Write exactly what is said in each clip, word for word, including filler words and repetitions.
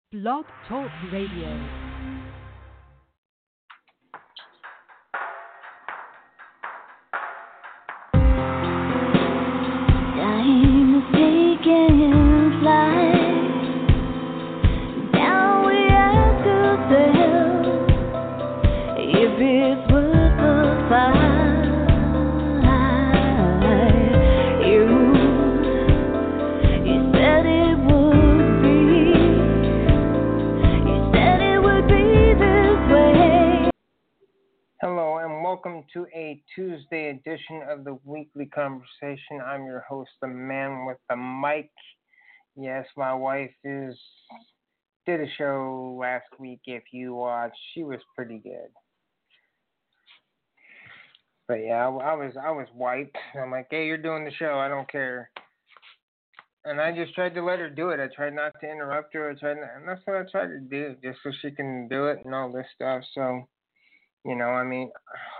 Blog Talk Radio. Time is taking flight. Now we ask ourselves if it's worth the fight. You, you said it would be. You said it would be this way. Hello and welcome to a Tuesday edition of the Weekly Conversation. I'm your host, the man with the mic. Yes, my wife is did a show last week. If you watched, she was pretty good. But yeah, I, I was I was wiped. I'm like, hey, you're doing the show. I don't care. And I just tried to let her do it. I tried not to interrupt her. I tried, not, and that's what I tried to do, just so she can do it and all this stuff. So, you know, I mean.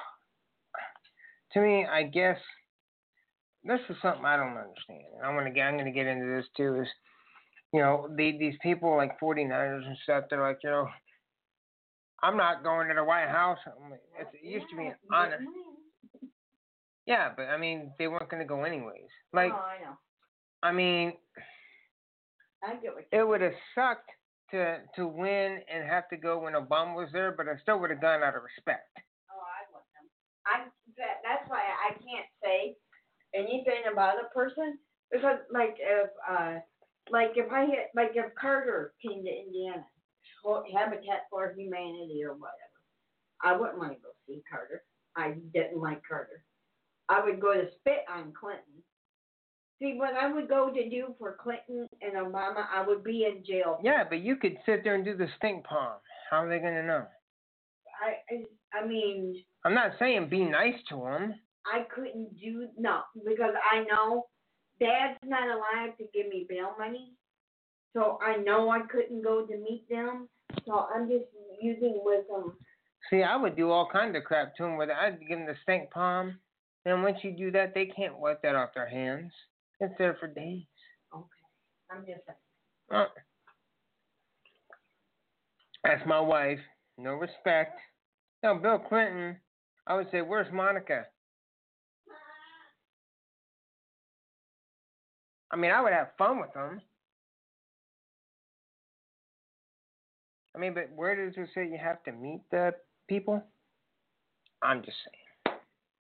To me, I guess this is something I don't understand. And I'm gonna get I'm gonna get into this too. Is you know the, these people like forty-niners and stuff. They're like, you know, I'm not going to the White House. I'm like, it's, it used to be an honor. Yeah, but I mean, they weren't gonna go anyways. Like, oh, I know. I mean, I get what it would have sucked to to win and have to go when Obama was there, but I still would have gone out of respect. Oh, I want them. I that, that's why I can't say anything about a person because, like, if uh, like if I hit, like if Carter came to Indiana, Habitat for Humanity or whatever, I wouldn't want to go see Carter. I didn't like Carter. I would go to spit on Clinton. See, what I would go to do for Clinton and Obama, I would be in jail. Yeah, but you could sit there and do the stink palm. How are they gonna know? I, I, I mean. I'm not saying be nice to them. I couldn't do, no, because I know Dad's not alive to give me bail money. So I know I couldn't go to meet them. So I'm just using wisdom. See, I would do all kinds of crap to them. With I'd give them the stink palm. And once you do that, they can't wipe that off their hands. It's there for days. Okay. I'm just saying. Uh, that's my wife. No respect. Now, Bill Clinton, I would say, where's Monica? I mean, I would have fun with them. I mean, but where does it say you have to meet the people? I'm just saying.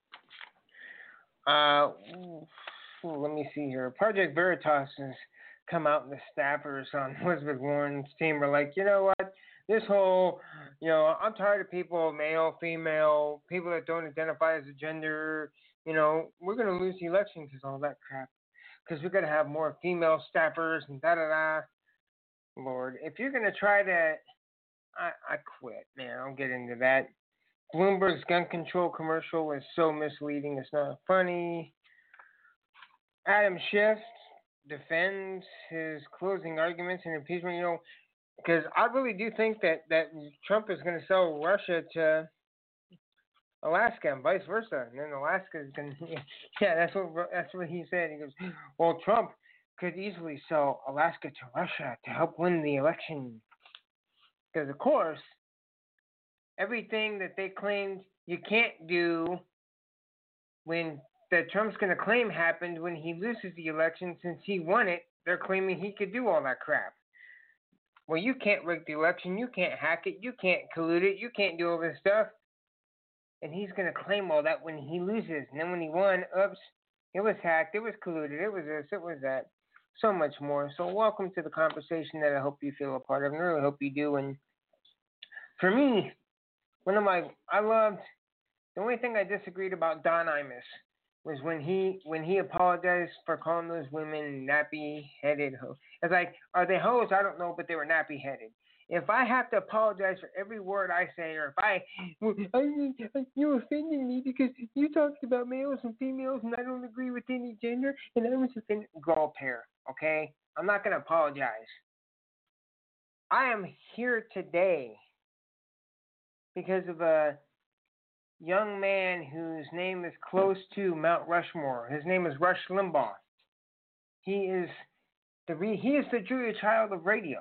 Uh, ooh, let me see here. Project Veritas has come out, and the staffers on Elizabeth Warren's team are like, you know what? This whole, you know, I'm tired of people, male, female, people that don't identify as a gender. You know, we're going to lose the election because all that crap. Because we're going to have more female staffers and da-da-da. Lord, if you're going to try to, I, I quit, man. I'll get into that. Bloomberg's gun control commercial is so misleading. It's not funny. Adam Schiff defends his closing arguments and impeachment, you know, because I really do think that, that Trump is going to sell Russia to Alaska and vice versa. And then Alaska is going to, yeah, that's what, that's what he said. He goes, well, Trump could easily sell Alaska to Russia to help win the election. Because, of course, everything that they claimed you can't do when that Trump's going to claim happened when he loses the election, since he won it, they're claiming he could do all that crap. Well, you can't rig the election, you can't hack it, you can't collude it, you can't do all this stuff. And he's going to claim all that when he loses. And then when he won, oops, it was hacked, it was colluded, it was this, it was that. So much more. So welcome to the conversation that I hope you feel a part of, and I really hope you do. And for me, one of my, I loved, the only thing I disagreed about Don Imus was when he when he apologized for calling those women nappy-headed hoes. It's like, are they hoes? I don't know, but they were nappy-headed. If I have to apologize for every word I say, or if I, I you offended me because you talked about males and females and I don't agree with any gender and I was offended, girl pair, okay? I'm not going to apologize. I am here today because of a young man whose name is close to Mount Rushmore. His name is Rush Limbaugh. He is the re- he is the Julia Child of radio.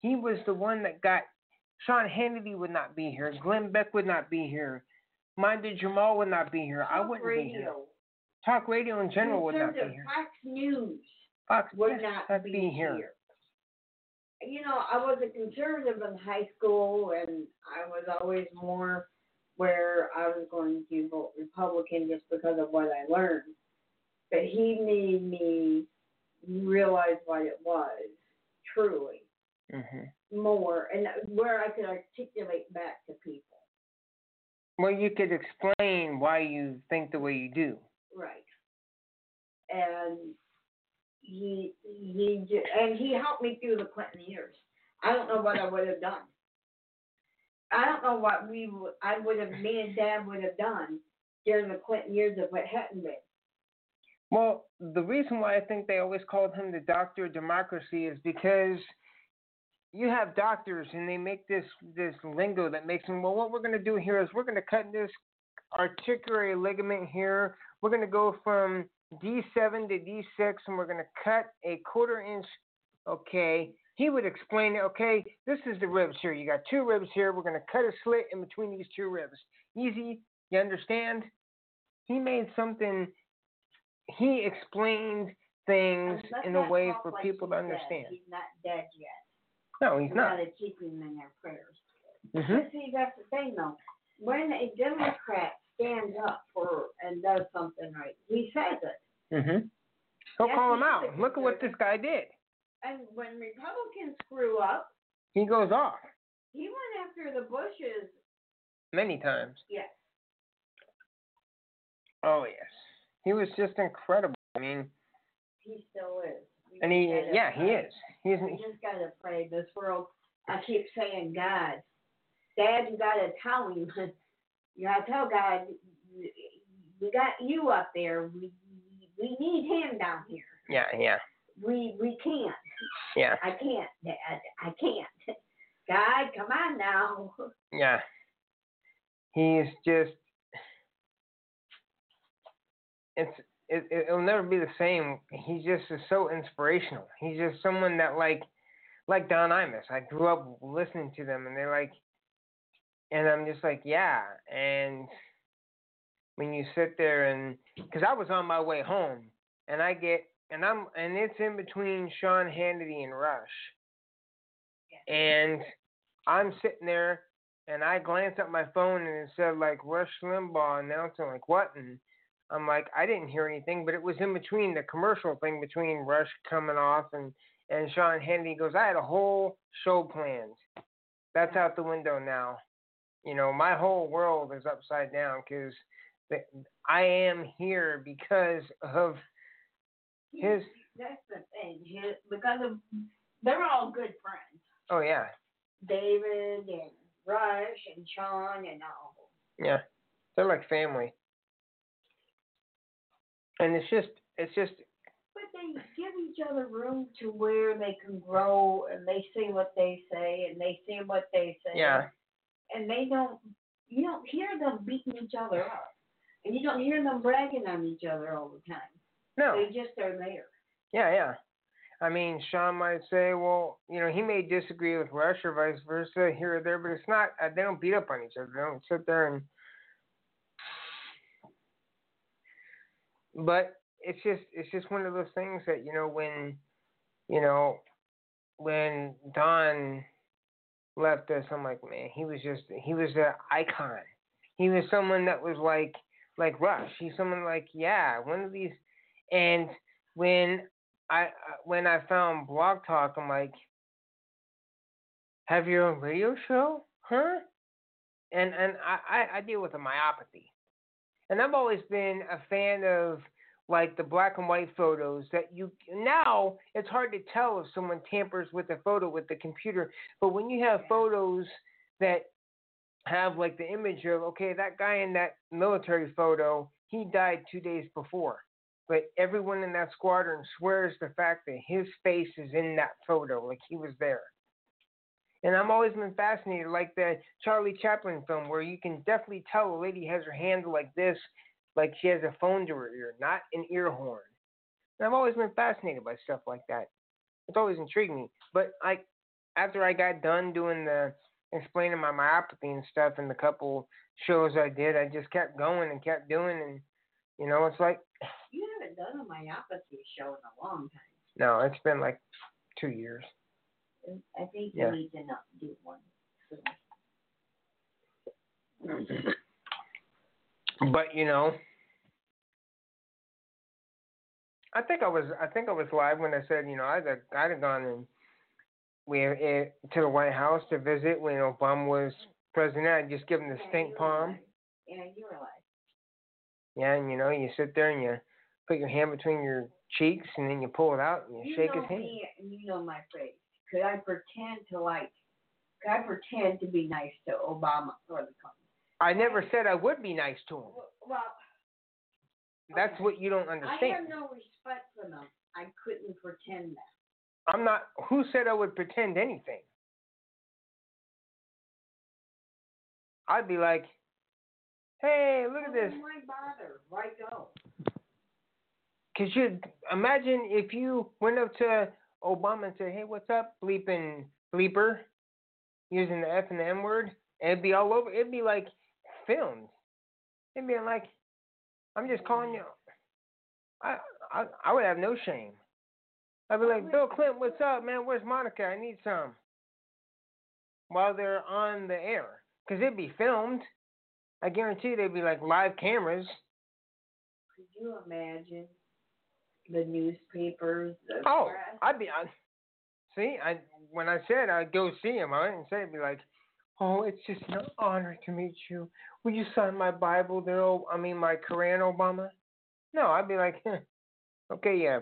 he was the one that got Sean Hannity would not be here. Glenn Beck would not be here. Minded Jamal would not be here. I Talk wouldn't radio. be here. Talk radio in general would not be Conservative here. Fox News Fox would yes, not that'd be, be here. here. You know, I was a conservative in high school, and I was always more where I was going to vote Republican just because of what I learned. But he made me realize what it was, truly, Mm-hmm. more, and where I could articulate back to people. Well, you could explain why you think the way you do. Right. And he he ju- and he helped me through the Clinton years. I don't know what I would have done. I don't know what we would, I would have, me and Dad would have done during the Clinton years if it hadn't been. Well, the reason why I think they always called him the doctor of democracy is because you have doctors and they make this this lingo that makes them, well, what we're going to do here is we're going to cut this articular ligament here. We're going to go from D seven to D six and we're going to cut a quarter inch. Okay. He would explain, okay, this is the ribs here. You got two ribs here. We're going to cut a slit in between these two ribs. Easy. You understand? He made something, he explained things Let's in a not way talk for like people to he's dead. understand. He's not dead yet. No, he's We not. gotta keep him in our prayers. Mm-hmm. But see, that's the thing, though. When a Democrat stands up for and does something right, he says it. Mm-hmm. He'll Yes, call him he is out. a Look at what this conservative. guy did. And when Republicans screw up, He goes off he went after the Bushes. many times. Yes. Oh, yes. He was just incredible. I mean, He still is. We and he, just gotta yeah, he pray. is. He's, We just gotta pray. This world, I keep saying, God, Dad, you gotta tell him. You gotta tell God, we got you up there. We we need him down here. yeah, yeah, We we can't. yeah, I can't, Dad. I can't. God, come on now. yeah. He's just, it's, it, it'll never be the same. He just is so inspirational. He's just someone that, like, like Don Imus. I grew up listening to them, and they're like, and I'm just like, yeah. And when you sit there and, because I was on my way home, and I get, and I'm, and it's in between Sean Hannity and Rush, and I'm sitting there, and I glance at my phone, and it said like Rush Limbaugh announcing, like what, and I'm like, I didn't hear anything, but it was in between the commercial thing between Rush coming off and and Sean Hannity goes, I had a whole show planned. That's out the window now. You know, my whole world is upside down because I am here because of his. That's the thing. His, because of, they're all good friends. Oh, yeah. David and Rush and Sean and all. Yeah. They're like family. And it's just, it's just. But they give each other room to where they can grow and they say what they say and they say what they say. Yeah. And they don't, you don't hear them beating each other up. And you don't hear them bragging on each other all the time. No. They just are there. Yeah, yeah. I mean, Sean might say, well, you know, he may disagree with Rush or vice versa here or there, but it's not, uh, they don't beat up on each other. They don't sit there and. But it's just, it's just one of those things that, you know, when, you know, when Don left us, I'm like, man, he was just, he was an icon. He was someone that was like, like Rush. He's someone like, yeah, one of these. And when I, when I found Blog Talk, I'm like, have your own radio show, huh? And and I, I, I deal with a myopathy, and I've always been a fan of like the black and white photos that you now it's hard to tell if someone tampers with a photo with the computer, but when you have photos that have like the image of, okay, that guy in that military photo, he died two days before, but everyone in that squadron swears the fact that his face is in that photo, like he was there. And I've always been fascinated, like the Charlie Chaplin film, where you can definitely tell a lady has her hand like this, like she has a phone to her ear, not an ear horn. And I've always been fascinated by stuff like that. It's always intrigued me. But I, after I got done doing the explaining my myopathy and stuff and the couple shows I did, I just kept going and kept doing and you know, it's like You haven't done a myopathy show in a long time. no, it's been like two years. I think Yeah. you need to not do one. But you know, I think I was I think I was live when I said you know I'd have, I'd have gone and we uh, to the White House to visit when Obama was president. I'd just give him the Yeah, stink you were palm. alive. Yeah, you were alive. Yeah, and you know you sit there and you put your hand between your cheeks and then you pull it out and you, You shake know his hand. me, and you know my phrase. Could I pretend to like? Could I pretend to be nice to Obama or the Clinton? I never said I would be nice to him. Well, That's okay. what you don't I understand. have no respect for them. I couldn't pretend that. I'm not. Who said I would pretend anything? I'd be like, hey, look at Well, this. why bother? Why go? Cause you imagine if you went up to Obama and said, hey, what's up, bleeping bleeper, using the F and the M word, and it'd be all over. It'd be like filmed. It'd be like, I'm just calling you. I I I would have no shame. I'd be like, Bill Clinton, what's up, man? Where's Monica? I need some. While they're on the air. Because it'd be filmed. I guarantee they'd be like live cameras. Could you imagine the newspapers? The Oh, press? I'd be on. See, I when I said I'd go see him, I didn't say it'd be like, oh, it's just an honor to meet you. Will you sign my Bible there? Oh, I mean my Quran, Obama? No, I'd be like, huh, okay, yeah.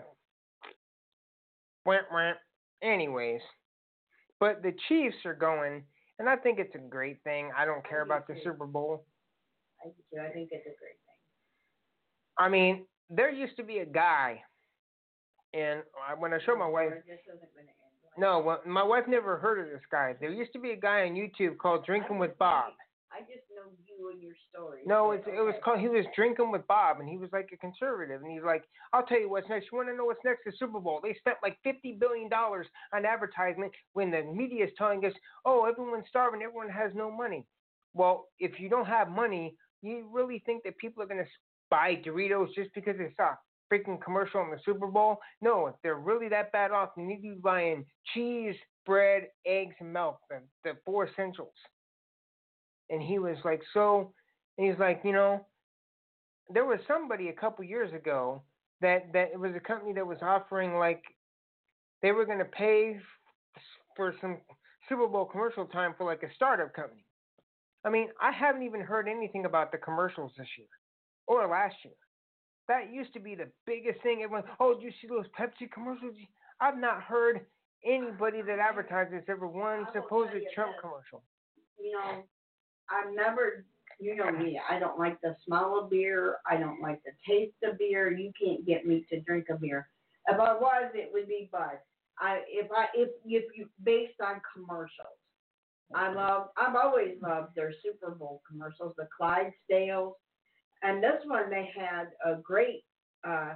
Wah, wah. Anyways, but the Chiefs are going, and I think it's a great thing. I don't care I do about the too. Super Bowl. I do. I think it's a great thing. I mean, there used to be a guy, and I- when I showed my wife, This isn't going to end. Like no, well, my wife never heard of this guy. There used to be a guy on YouTube called Drinking with Bob. I just know you and your story. No, but it's, it was okay. called. He was Drinking with Bob, and he was like a conservative. And he's like, "I'll tell you what's next. You want to know what's next? The Super Bowl. They spent like fifty billion dollars on advertisement when the media is telling us, oh, everyone's starving, everyone has no money. Well, if you don't have money, you really think that people are going to buy Doritos just because they saw a freaking commercial on the Super Bowl? No, if they're really that bad off, you need to be buying cheese, bread, eggs, and milk, the, the four essentials." And he was like, so, and he's like, you know, there was somebody a couple years ago that, that it was a company that was offering like, they were going to pay f- for some Super Bowl commercial time for like a startup company. I mean, I haven't even heard anything about the commercials this year or last year. That used to be the biggest thing. Everyone, oh, did you see those Pepsi commercials? I've not heard anybody that advertises ever one supposed Trump commercial. You know, I've never, you know me, I don't like the smell of beer. I don't like the taste of beer. You can't get me to drink a beer. If I was, it would be Bud. I if I if if you based on commercials. I love. I've always loved their Super Bowl commercials, the Clydesdales, and this one they had a great. Uh,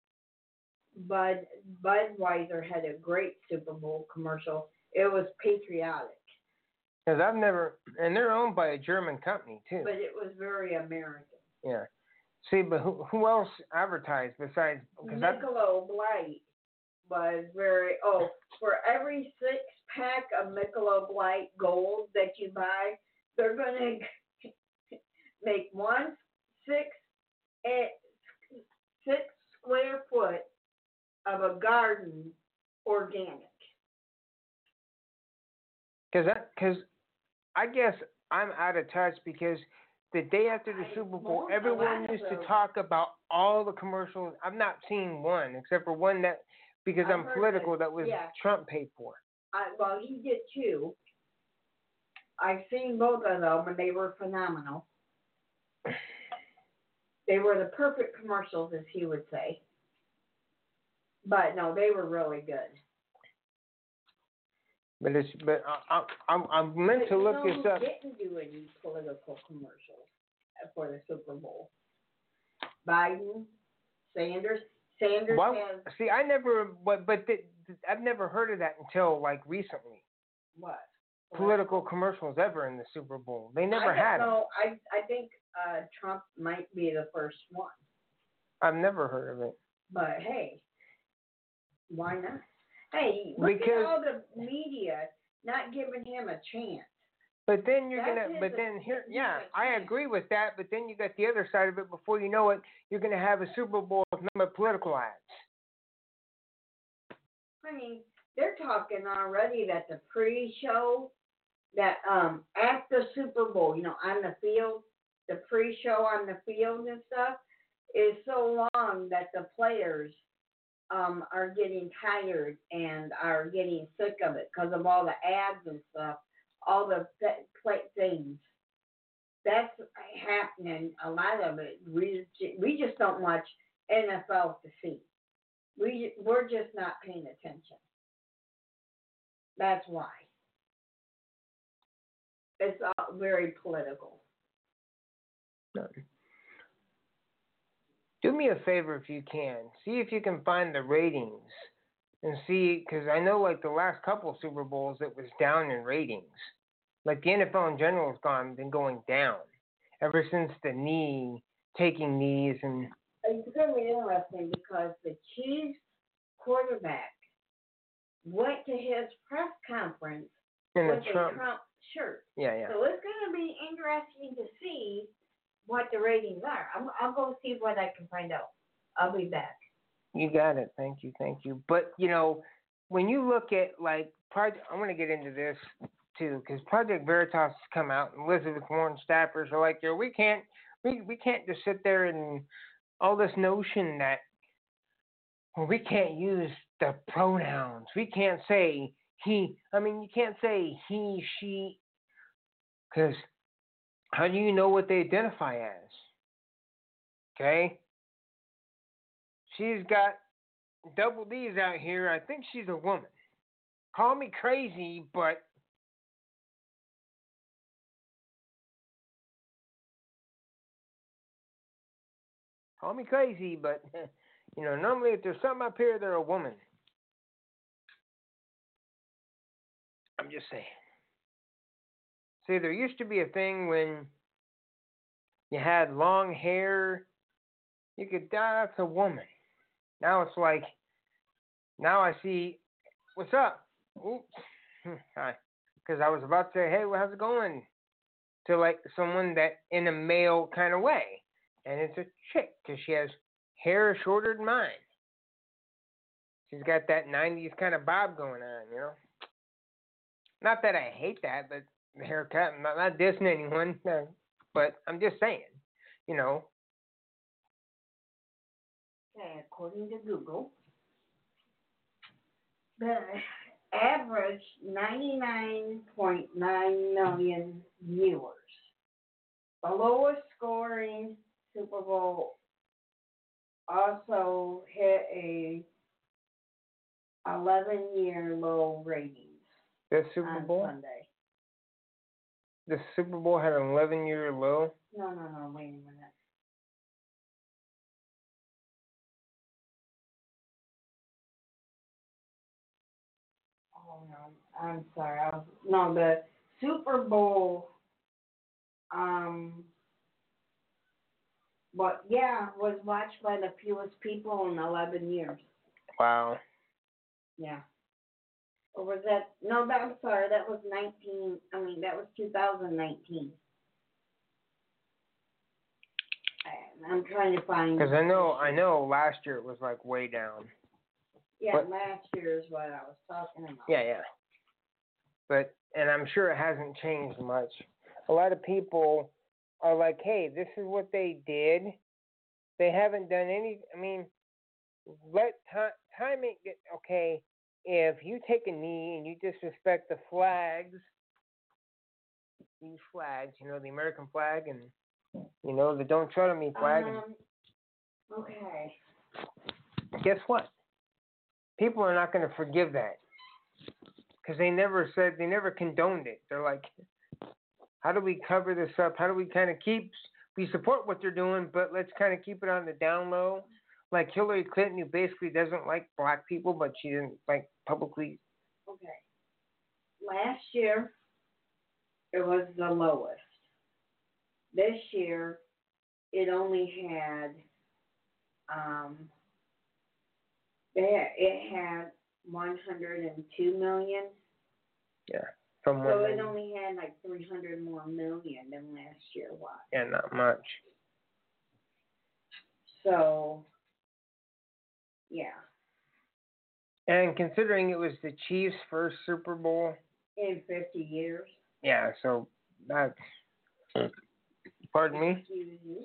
Bud Budweiser had a great Super Bowl commercial. It was patriotic. Because I've never, and they're owned by a German company too. But it was very American. Yeah. See, but who who else advertised besides? Michelob Light was very. Oh, for every six pack of Michelob Light Gold that you buy, they're going to make one six eh, six square foot of a garden organic. Because because I guess I'm out of touch because the day after the I- Super Bowl, most- everyone a lot used of to those- talk about all the commercials. I've not seen one except for one that because I've I'm heard political that, that was yeah. Trump paid for. I, well, he did too. I've seen both of them, and they were phenomenal. They were the perfect commercials, as he would say. But no, they were really good. But it's but I, I, I'm I'm meant But to you look know this who up. didn't do any political commercials for the Super Bowl? Biden, Sanders. Sanders Why, has. see, I never, but but th- th- I've never heard of that until like recently. political commercials ever in the Super Bowl. They never I had don't them. know. I I think uh, Trump might be the first one, I've never heard of it. but hey, why not? Hey, look Because- at all the media not giving him a chance. But then you're That's gonna, his- but then here, his yeah, I opinion. agree with that. But then you got the other side of it. Before you know it, you're gonna have a Super Bowl with nothing but political ads. I mean, they're talking already that the pre-show, that um at the Super Bowl, you know, on the field, the pre-show on the field and stuff is so long that the players um are getting tired and are getting sick of it because of all the ads and stuff, all the th- play things. That's happening. A lot of it. We we just don't watch N F L to see. We we're just not paying attention. That's why. It's all very political. Do me a favor if you can. See if you can find the ratings and see, because I know like the last couple of Super Bowls it was down in ratings. Like the N F L in general has gone been going down ever since the knee taking knees and It's going to be interesting because the Chiefs quarterback went to his press conference and with the Trump. a Trump shirt. Yeah, yeah. So it's going to be interesting to see what the ratings are. I'm, I'll go see what I can find out. I'll be back. You got it. Thank you, thank you. But you know, when you look at like project, I'm going to get into this too because Project Veritas has come out and Elizabeth Warren staffers are like, yo, we can't, we we can't just sit there and all this notion that well, we can't use the pronouns. We can't say he. I mean, you can't say he, she, because how do you know what they identify as? Okay? She's got double D's out here. I think she's a woman. Call me crazy, but call me crazy, but you know, normally if there's something up here, they're a woman. I'm just saying. See, there used to be a thing when you had long hair, you could die, that's a woman. Now it's like, now I see, what's up? Oops. Hi. Because I was about to say, hey, well, how's it going? To like someone that in a male kind of way. And it's a chick because she has hair shorter than mine. She's got that nineties kind of bob going on, you know? Not that I hate that, but the haircut, I'm not, not dissing anyone, no, but I'm just saying, you know. Okay, according to Google, the average ninety-nine point nine million viewers. The lowest scoring Super Bowl also hit a eleven year low ratings The Super on Bowl? Sunday. The Super Bowl had an eleven year low? No, no, no, wait a minute. Oh, no, I'm sorry. I was, no, the Super Bowl, um, but yeah, was watched by the fewest people in eleven years. Wow. Yeah. Or was that, no, that, I'm sorry, that was nineteen, I mean, that was two thousand nineteen. I- I'm trying to find. Because I know, I know last year it was like way down. Yeah, but- last year is what I was talking about. Yeah, yeah. But, and I'm sure it hasn't changed much. A lot of people are like, hey, this is what they did. They haven't done any, I mean, let time, time ain't get, okay, if you take a knee and you disrespect the flags, these flags, you know, the American flag and, you know, the Don't Tread on Me flag, and Um, okay. guess what? People are not going to forgive that. Because they never said, they never condoned it. They're like, how do we cover this up? How do we kind of keep, we support what they're doing, but let's kind of keep it on the down low. Like Hillary Clinton, who basically doesn't like black people, but she didn't like publicly. Okay. Last year, it was the lowest. This year, it only had, um, they, it had one hundred two million. Yeah. From So one it million. only had like three hundred more million than last year was. Yeah, not much. So, yeah. And considering it was the Chiefs' first Super Bowl, In fifty years. yeah, so that's, pardon me? Excuse you.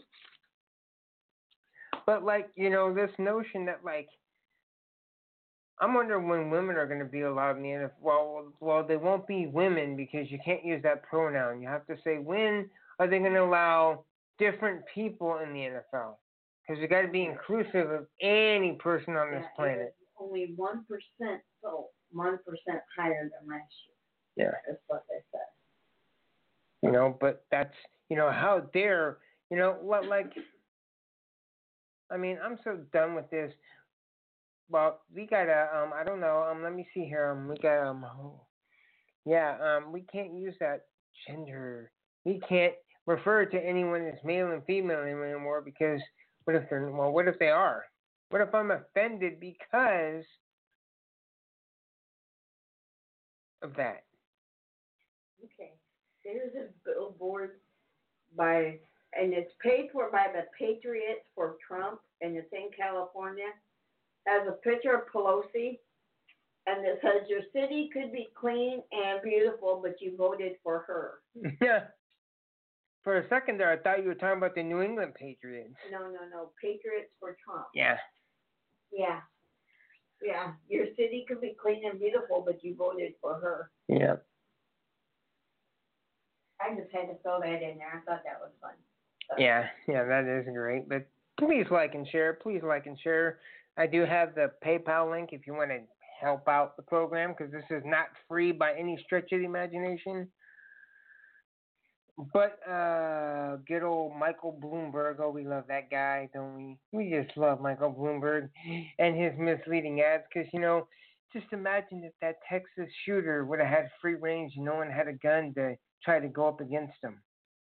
But, like, you know, this notion that, like, I'm wondering when women are going to be allowed in the N F L. Well, well, they won't be women because you can't use that pronoun. You have to say, when are they going to allow different people in the N F L? Because we got to be inclusive of any person on this Yeah, planet. it was only one percent, so one percent higher than last year. Yeah. That's what they said. You know, but that's, you know, how dare, you know, what, like, I mean, I'm so done with this. Well, we gotta, um, I don't know, um, let me see here, um, we got, um, oh, yeah, um, we can't use that gender. We can't refer to anyone as male and female anymore because what if they're, well, what if they are? What if I'm offended because of that? Okay. There's a billboard by, and it's paid for by the Patriots for Trump, and it's in California. Has a picture of Pelosi, and it says, your city could be clean and beautiful, but you voted for her. Yeah. For a second there, I thought you were talking about the New England Patriots. No, no, no. Patriots for Trump. Yeah. Yeah. Yeah. Your city could be clean and beautiful, but you voted for her. Yeah. I just had to throw that in there. I thought that was fun. So. Yeah, yeah, that is great. But please like and share. Please like and share. I do have the PayPal link if you want to help out the program because this is not free by any stretch of the imagination. But uh, good old Michael Bloomberg, oh, we love that guy, don't we? We just love Michael Bloomberg and his misleading ads because, you know, just imagine if that Texas shooter would have had free range and no one had a gun to try to go up against him.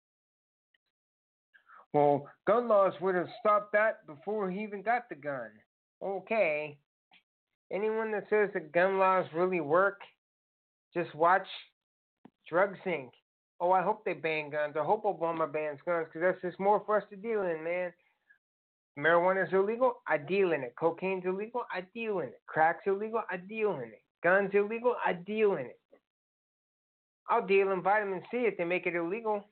Well, gun laws would have stopped that before he even got the gun. Okay. Anyone that says that gun laws really work, just watch Drugs Incorporated. Oh, I hope they ban guns. I hope Obama bans guns because that's just more for us to deal in, man. Marijuana's illegal, I deal in it. Cocaine's illegal, I deal in it. Crack's illegal, I deal in it. Guns illegal, I deal in it. I'll deal in vitamin C if they make it illegal.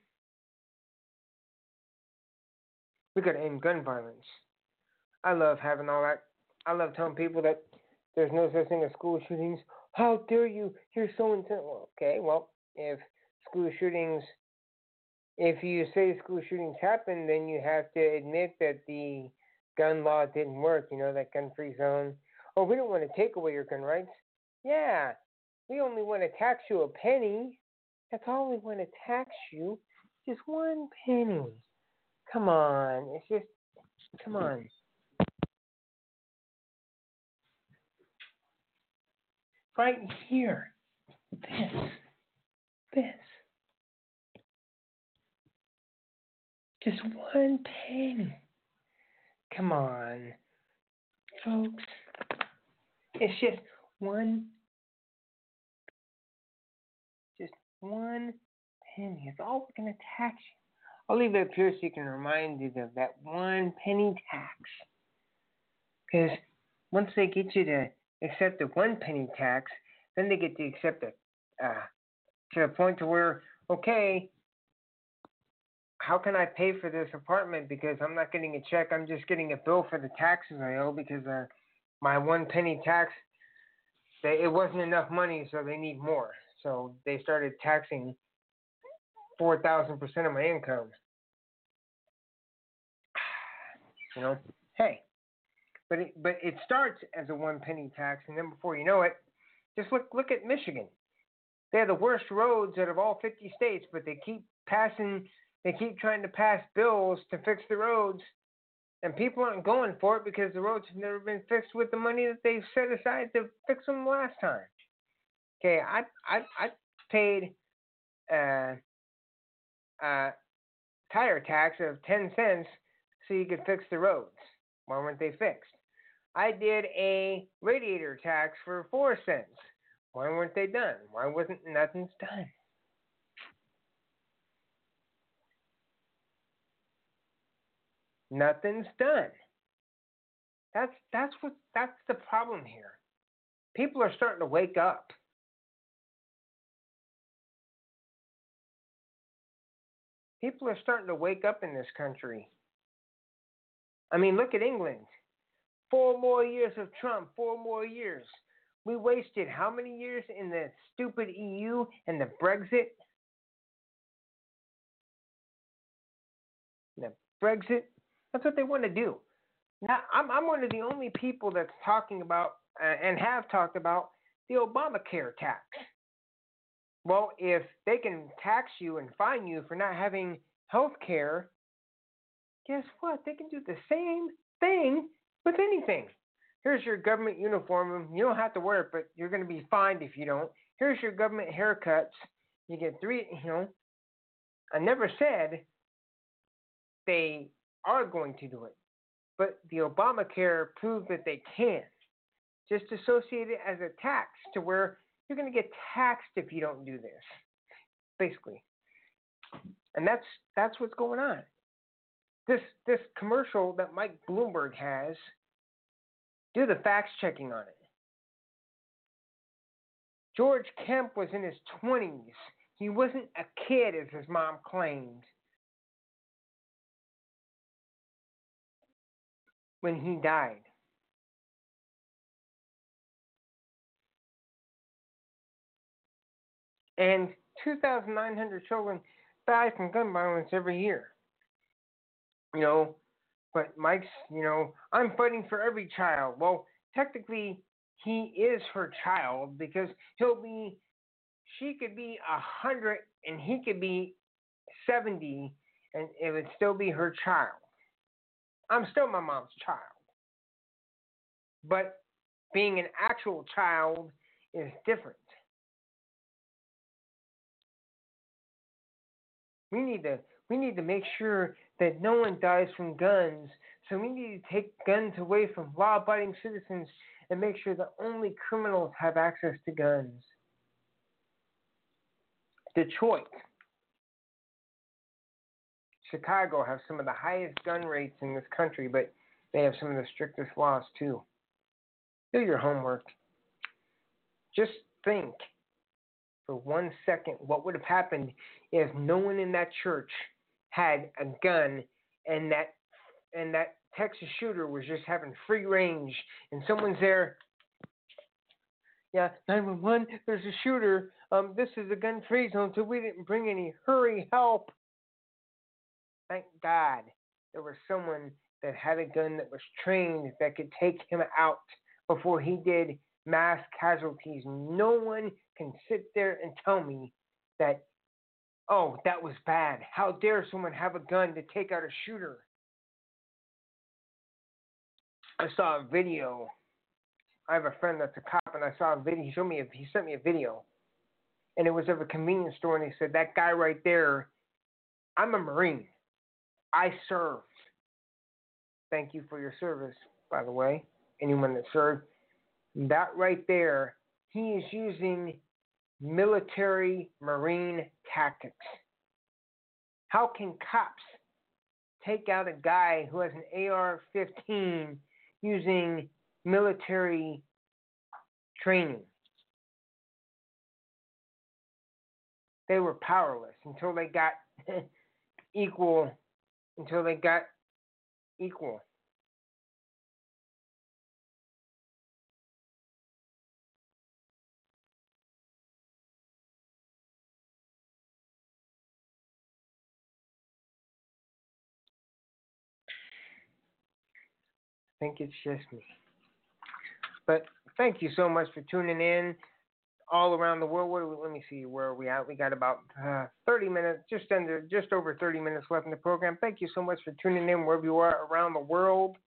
We gotta end gun violence. I love having all that. I love telling people that there's no such thing as school shootings. How dare you? You're so intense. Well, okay, well, if school shootings, if you say school shootings happen, then you have to admit that the gun law didn't work, you know, that gun-free zone. Oh, we don't want to take away your gun rights. Yeah, we only want to tax you a penny. That's all we want to tax you. Just one penny. Come on. It's just, come on. Right here. This. This. Just one penny. Come on, folks. It's just one, just one penny. It's all we're going to tax you. I'll leave it up here so you can remind you of that one penny tax. Because once they get you to accept the one penny tax, then they get to accept it uh, to the point to where, okay, how can I pay for this apartment because I'm not getting a check, I'm just getting a bill for the taxes I owe because uh, my one penny tax, they, it wasn't enough money, so they need more. So they started taxing four thousand percent of my income. You know, hey, but it, but it starts as a one penny tax, and then before you know it, just look look at Michigan. They have the worst roads out of all fifty states, but they keep passing. They keep trying to pass bills to fix the roads, and people aren't going for it because the roads have never been fixed with the money that they've set aside to fix them last time. Okay, I I I paid uh, uh, tire tax of ten cents so you could fix the roads. Why weren't they fixed? I did a radiator tax for four cents. Why weren't they done? Why wasn't nothing's done? Nothing's done. That's that's what that's the problem here. People are starting to wake up. People are starting to wake up in this country. I mean, look at England. Four more years of Trump, four more years. We wasted how many years in the stupid E U and the Brexit? The Brexit? That's what they want to do. Now, I'm, I'm one of the only people that's talking about uh, and have talked about the Obamacare tax. Well, if they can tax you and fine you for not having health care, guess what? They can do the same thing with anything. Here's your government uniform. You don't have to wear it, but you're going to be fined if you don't. Here's your government haircuts. You get three, you know. I never said they are going to do it, but the Obamacare proved that they can. Just associate it as a tax to where you're going to get taxed if you don't do this, basically. And that's that's what's going on. This this commercial that Mike Bloomberg has, do the fact checking on it. George Kemp was in his twenties. He wasn't a kid, as his mom claimed, when he died. And two thousand nine hundred children die from gun violence every year. You know, but Mike's, you know, I'm fighting for every child. Well, technically, he is her child because he'll be, she could be a hundred and he could be seventy, and it would still be her child. I'm still my mom's child. But being an actual child is different. We need to we need to make sure that no one dies from guns. So we need to take guns away from law-abiding citizens and make sure that only criminals have access to guns. Detroit, Chicago have some of the highest gun rates in this country, but they have some of the strictest laws too. Do your homework. Just think for one second what would have happened if no one in that church had a gun and that and that Texas shooter was just having free range and someone's there. Yeah, nine one one, there's a shooter. Um, this is a gun-free zone, so we didn't bring any. Hurry, help. Thank God there was someone that had a gun that was trained that could take him out before he did mass casualties. No one can sit there and tell me that, oh, that was bad. How dare someone have a gun to take out a shooter? I saw a video. I have a friend that's a cop, and I saw a video. He showed me. A, he sent me a video, and it was of a convenience store. And he said, "That guy right there. I'm a Marine. I served. Thank you for your service, by the way. Anyone that served. That right there. He is using military Marine tactics. How can cops take out a guy who has an A R fifteen using military training? They were powerless until they got equal, until they got equal. I think it's just me. But thank you so much for tuning in all around the world. What, let me see, where are we at? We got about uh, thirty minutes, just under, just over thirty minutes left in the program. Thank you so much for tuning in wherever you are around the world.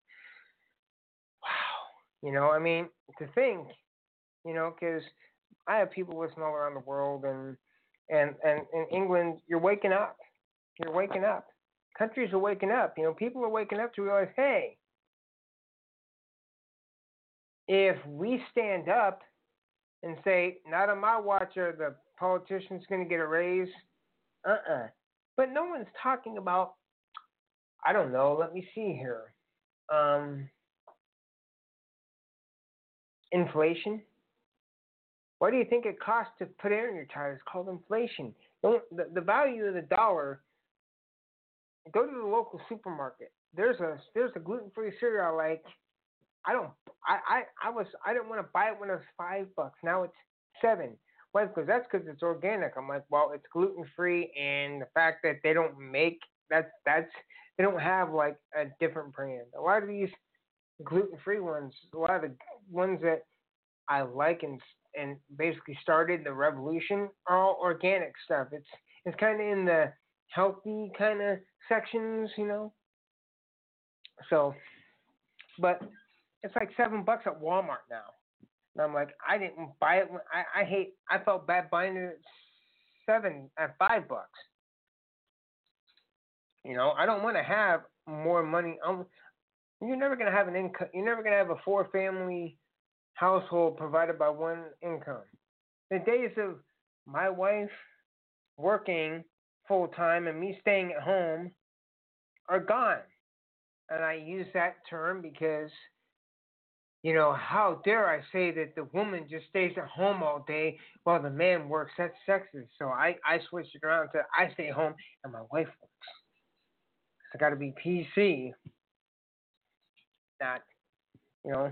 Wow. You know, I mean, to think, you know, because I have people listening all around the world, and, and, and in England, you're waking up. You're waking up. Countries are waking up. You know, people are waking up to realize, hey, if we stand up and say, not on my watch are the politicians going to get a raise, uh-uh. But no one's talking about, I don't know, let me see here. Um, inflation. Why do you think it costs to put air in your tires? It's called inflation. The, the value of the dollar, go to the local supermarket. There's a there's a gluten-free cereal I like. I don't I, I, I was I didn't want to buy it when it was five bucks. Now it's seven. Why? Because that's because it's organic. I'm like, well, it's gluten-free, and the fact that they don't make that's that's they don't have like a different brand. A lot of these gluten-free ones, a lot of the ones that I like and and basically started the revolution are all organic stuff. It's it's kind of in the healthy kind of sections, you know. So, but it's like seven bucks at Walmart now. And I'm like, I didn't buy it. When, I I hate. I felt bad buying it at seven at five bucks. You know, I don't want to have more money. I'm, you're never gonna have an income. You're never gonna have a four-family household provided by one income. The days of my wife working full time and me staying at home are gone. And I use that term because, you know, how dare I say that the woman just stays at home all day while the man works? That's sexist. So I, I switched it around to I stay home and my wife works. I got to be P C. Not, you know.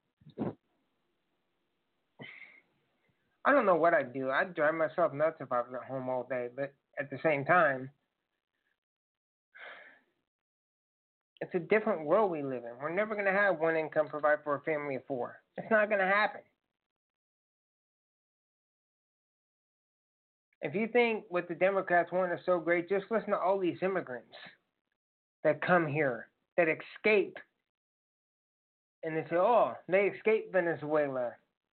I don't know what I'd do. I'd drive myself nuts if I was at home all day. But at the same time, it's a different world we live in. We're never going to have one income provide for a family of four. It's not going to happen. If you think what the Democrats want is so great, just listen to all these immigrants that come here, that escape. And they say, oh, they escaped Venezuela.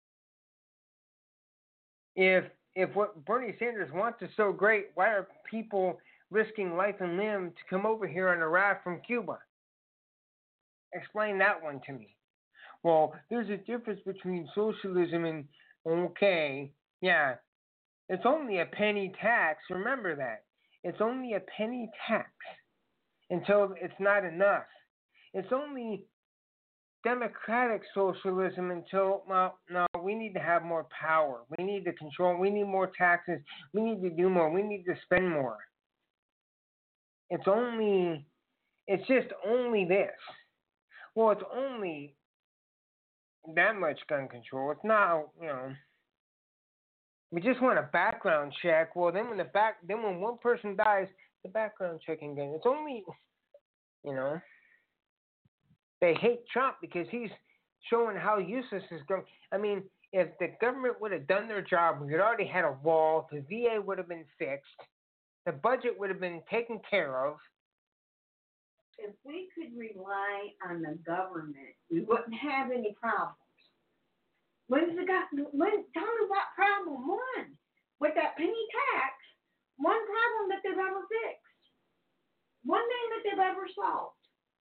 If if what Bernie Sanders wants is so great, why are people risking life and limb to come over here on a raft from Cuba? Explain that one to me. Well, there's a difference between socialism and, okay, yeah, it's only a penny tax. Remember that. It's only a penny tax until it's not enough. It's only democratic socialism until, well, no, we need to have more power. We need to control. We need more taxes. We need to do more. We need to spend more. It's only, it's just only this. Well, it's only that much gun control. It's not, you know, we just want a background check. Well, then when the back, then when one person dies, the background check again. It's only, you know. They hate Trump because he's showing how useless his government. I mean, if the government would have done their job, we had already had a wall. The V A would have been fixed. The budget would have been taken care of. If we could rely on the government, we wouldn't have any problems. When's the government? When? Tell me what problem one with that penny tax. One problem that they've ever fixed. One thing that they've ever solved.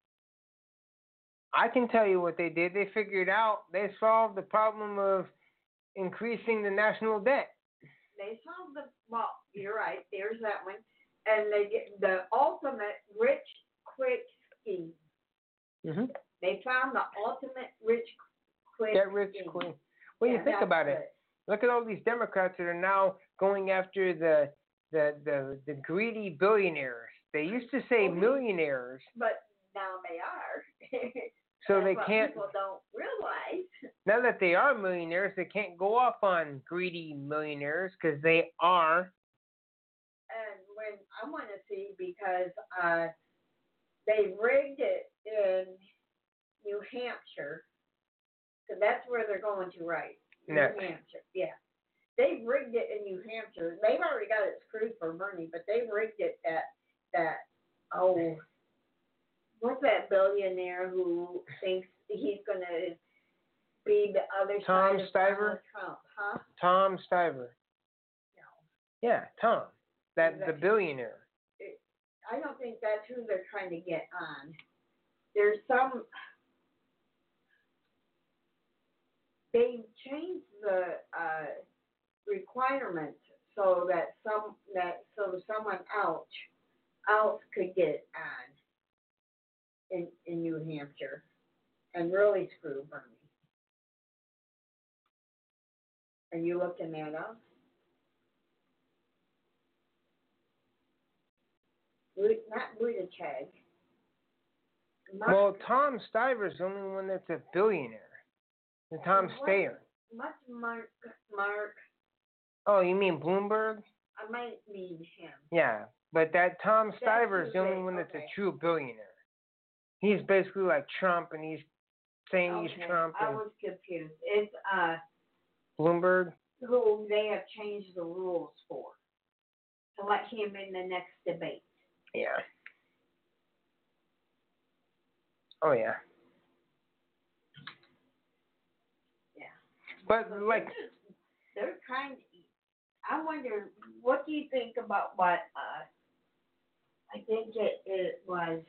I can tell you what they did. They figured out, they solved the problem of increasing the national debt. They solved the, well, you're right, there's that one. And they get the ultimate rich quick scheme. Mm-hmm. They found the ultimate rich quick Get rich scheme. quick. Well, yeah, you think about good. it. Look at all these Democrats that are now going after the the the, the greedy billionaires. They used to say okay. millionaires. But now they are. So That's they what can't. People don't realize. Now that they are millionaires, they can't go off on greedy millionaires because they are. And when I want to see because uh, they rigged it in New Hampshire, so that's where they're going to, right? Next. New Hampshire, yeah. They rigged it in New Hampshire. They've already got it screwed for Bernie, but they rigged it that that oh. What's that billionaire who thinks he's going to be the other Tom side of Stiver? Donald Trump, huh? Tom Stiver. No. Yeah, Tom. That Exactly. the billionaire. I don't think that's who they're trying to get on. There's some. They changed the uh, requirements so that some that so someone else else could get on in in New Hampshire, and really screw Bernie. Are you looking that up? Not Buttigieg. Mark, Well, Tom Stiver's the only one that's a billionaire. The Tom What? Steyer. What's Mark? Mark? Oh, you mean Bloomberg? I might mean him. Yeah, but that Tom That's Stiver is the who only they- one that's okay. a true billionaire. He's basically like Trump, and he's saying Okay, he's Trump. I And was confused. It's uh Bloomberg. who they have changed the rules for to let him in the next debate. Yeah. Oh yeah. Yeah. But So like, they're, just, they're trying to. I wonder, what do you think about what? Uh, I think it, it was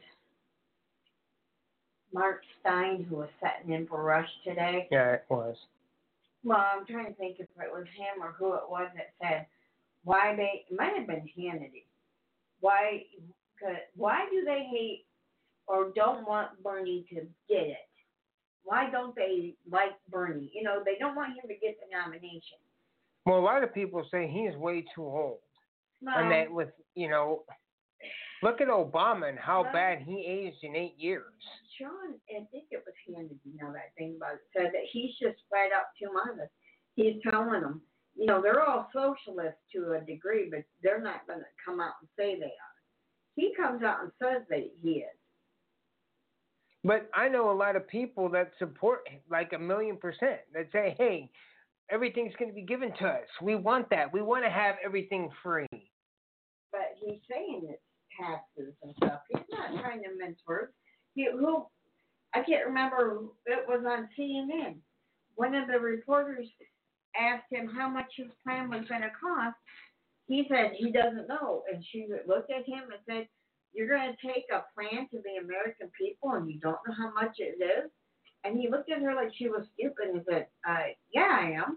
Mark Stein who was sitting in for Rush today. yeah, it was. Well, I'm trying to think if it was him or who it was that said why they. It might have been Hannity. Why? Cause why do they hate or don't want Bernie to get it? Why don't they like Bernie? You know, they don't want him to get the nomination. Well, a lot of people say he's way too old, No, and that with you know, look at Obama and how Well- bad he aged in eight years. Sean, I think it was Hannity, now that I think about it, said that he's just flat out too honest. He's telling them, you know, they're all socialists to a degree, but they're not going to come out and say they are. He comes out and says that he is. But I know a lot of people that support him, like a million percent, that say, hey, everything's going to be given to us. We want that. We want to have everything free. But he's saying it's taxes and stuff. He's not trying to mince words. He, who, I can't remember, it was on C N N. One of the reporters asked him how much his plan was going to cost. He said he doesn't know. And she looked at him and said, you're going to take a plan to the American people and you don't know how much it is? And he looked at her like she was stupid and said, uh, yeah, I am.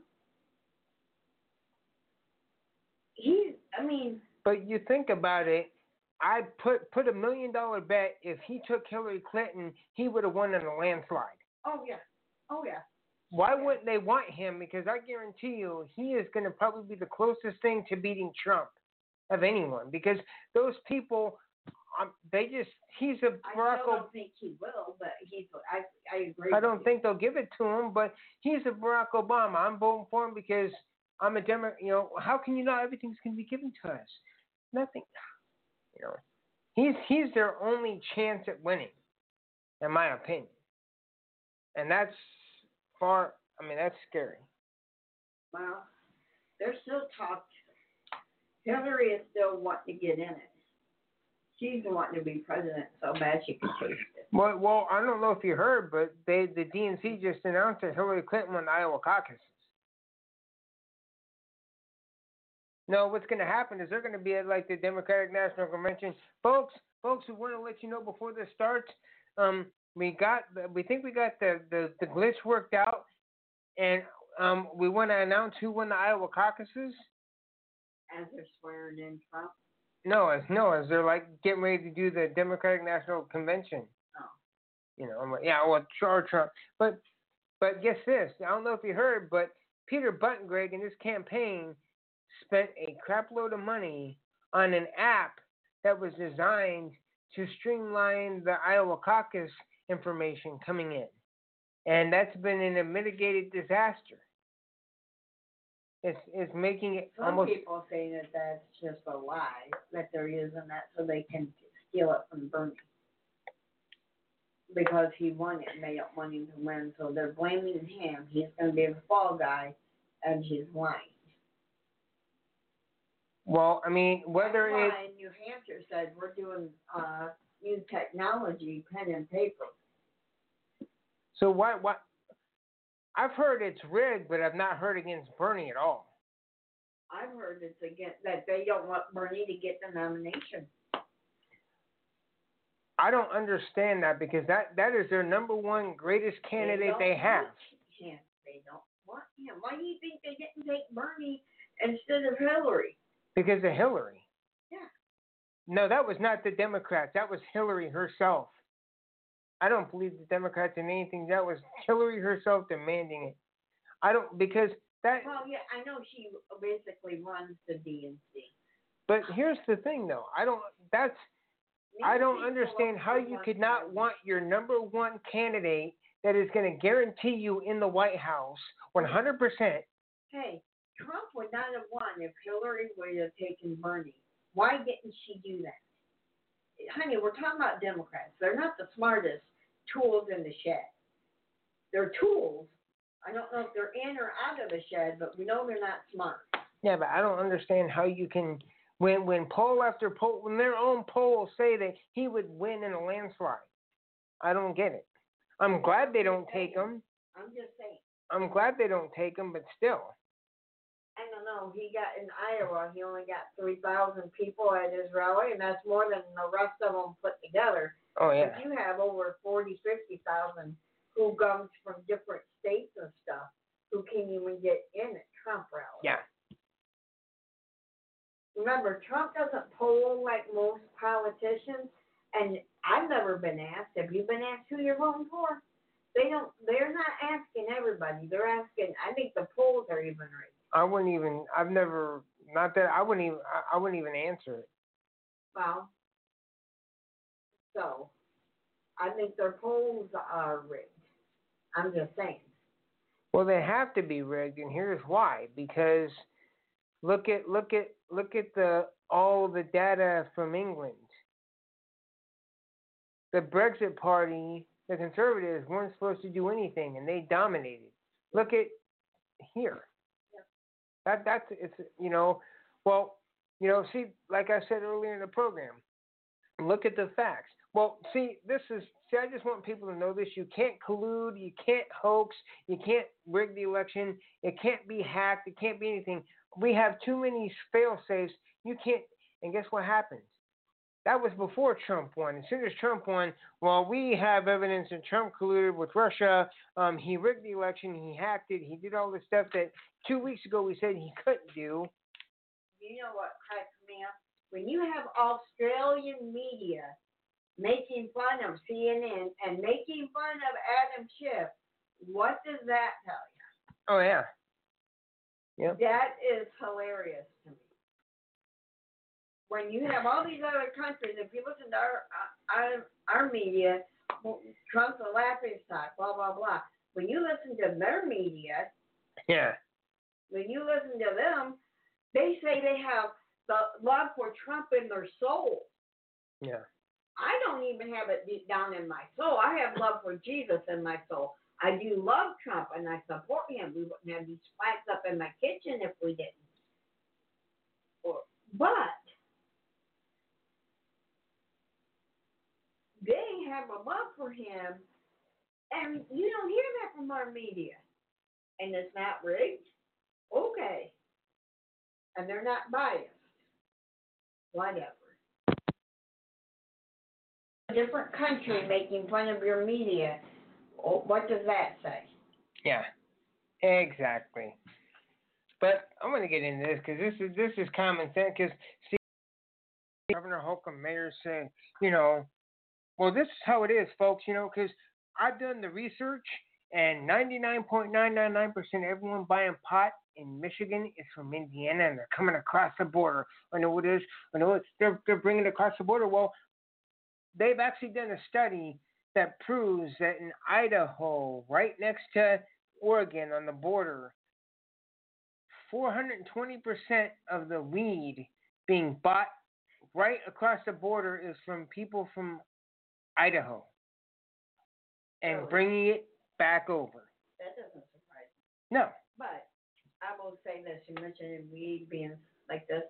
He, I mean. But you think about it, I put put a million dollar bet if he took Hillary Clinton, he would have won in a landslide. Oh, yeah. Oh, yeah. Why wouldn't they want him? Because I guarantee you, he is going to probably be the closest thing to beating Trump of anyone. Because those people, um, they just, he's a I Barack still Obama. don't think he will, but he's, I, I agree. I with don't you. think they'll give it to him, but he's a Barack Obama. I'm voting for him because I'm a Democrat. You know, how can you know everything's going to be given to us? Nothing. You know, he's he's their only chance at winning, in my opinion. And that's far. I mean, that's scary. Well, they're still talking. Hillary is still wanting to get in it. She's wanting to be president so bad she can taste it. Well, well, I don't know if you heard, but they the D N C just announced that Hillary Clinton won the Iowa caucuses. No, what's going to happen is they're going to be at like the Democratic National Convention, folks. Folks, we want to let you know before this starts. Um, we got, the, we think we got the, the, the glitch worked out, and um, we want to announce who won the Iowa caucuses. As they're swearing in Trump. No, as no, as they're like getting ready to do the Democratic National Convention. Oh. You know, I'm like, yeah, well, sure, Trump, but but guess this. I don't know if you heard, but Peter Buttigieg in his campaign spent a crap load of money on an app that was designed to streamline the Iowa caucus information coming in. And that's been in a mitigated disaster. It's, it's making it Some almost... people say that that's just a lie, that there isn't that, so they can steal it from Bernie. Because he won it and they don't want him to win, so they're blaming him. He's going to be the fall guy, and he's lying. Well, I mean, whether That's it's... why New Hampshire said we're doing uh, new technology, pen and paper. So why, why... I've heard it's rigged, but I've not heard against Bernie at all. I've heard it's against that they don't want Bernie to get the nomination. I don't understand that because that, that is their number one greatest candidate they, they have. Yeah, they don't want him. Why do you think they didn't take Bernie instead of Hillary? Because of Hillary. Yeah. No, that was not the Democrats. That was Hillary herself. I don't believe the Democrats in anything. That was Hillary herself demanding it. I don't, because that. Well, yeah, I know she basically runs the D N C. But here's the thing, though. I don't, that's, I don't understand how you could not want your number one candidate that is going to guarantee you in the White House one hundred percent. Hey, Trump would not have won if Hillary would have taken Bernie. Why didn't she do that? Honey, we're talking about Democrats. They're not the smartest tools in the shed. They're tools. I don't know if they're in or out of the shed, but we know they're not smart. Yeah, but I don't understand how you can, when when poll after poll, when their own polls say that he would win in a landslide. I don't get it. I'm glad they don't take him. I'm just saying. I'm glad they don't take him, but still. I don't know. He got in Iowa. He only got three thousand people at his rally, and that's more than the rest of them put together. Oh, yeah. But you have over forty, fifty thousand who comes from different states and stuff who can't even get in at Trump rallies. Yeah. Remember, Trump doesn't poll like most politicians, and I've never been asked. Have you been asked who you're voting for? They don't. They're not asking everybody. They're asking. I think the polls are even right. I wouldn't even. I've never. Not that I wouldn't even. I, I wouldn't even answer it. Well, so I think their polls are rigged. I'm just saying. Well, they have to be rigged, and here's why. Because look at look at look at the all the data from England. The Brexit Party, the Conservatives, weren't supposed to do anything, and they dominated. Look at here. Yep. That that's it's you know, well, you know, see, like I said earlier in the program, look at the facts. Well, see, this is see, I just want people to know this. You can't collude, you can't hoax, you can't rig the election, it can't be hacked, it can't be anything. We have too many fail safes. You can't. And guess what happens? That was before Trump won. As soon as Trump won, well, we have evidence that Trump colluded with Russia. Um, he rigged the election. He hacked it. He did all the stuff that two weeks ago we said he couldn't do. You know what cracks me up? When you have Australian media making fun of C N N and making fun of Adam Schiff, what does that tell you? Oh, yeah. Yep. That is hilarious to me. When you have all these other countries, if you listen to our our, our media, Trump's a laughing stock, blah, blah, blah. When you listen to their media, yeah. when you listen to them, they say they have the love for Trump in their soul. Yeah. I don't even have it deep down in my soul. I have love for Jesus in my soul. I do love Trump, and I support him. We wouldn't have these fights up in my kitchen if we didn't. But they have a love for him, and you don't hear that from our media. And it's not rigged? Okay. And they're not biased. Whatever. A different country making fun of your media. What does that say? Yeah, exactly. But I'm going to get into this because this is this is common sense. Because see, Governor Holcomb Mayor said, you know, well, this is how it is, folks. You know, because I've done the research, and ninety-nine point nine nine nine percent of everyone buying pot in Michigan is from Indiana, and they're coming across the border. I know what it is. I know it's they're they're bringing it across the border. Well, they've actually done a study that proves that in Idaho, right next to Oregon on the border, four hundred twenty percent of the weed being bought right across the border is from people from Idaho and Really? bringing it back over. That doesn't surprise me. No. But I will say this. You mentioned weed being like this.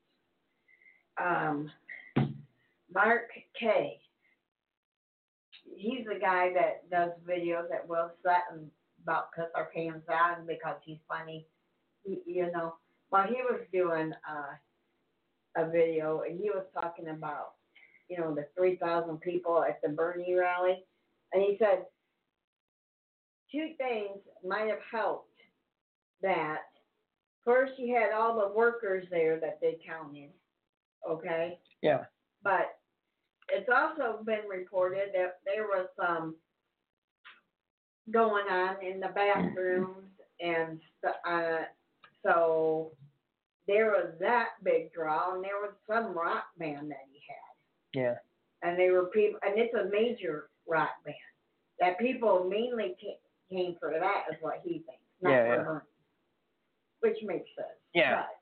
Um, Mark Kay. He's the guy that does videos at Will Sutton about cuss our pants out because he's funny. He, you know, well, he was doing uh, a video and he was talking about you know, the three thousand people at the Bernie rally, and he said two things might have helped that. First, you had all the workers there that they counted, okay? Yeah. But it's also been reported that there was some going on in the bathrooms, and uh, so there was that big draw, and there was some rock band that he had. Yeah. And they were people, and it's a major rock band. That people mainly came, came for that, is what he thinks, not Yeah, for yeah. Bernie. Which makes sense. Yeah. But,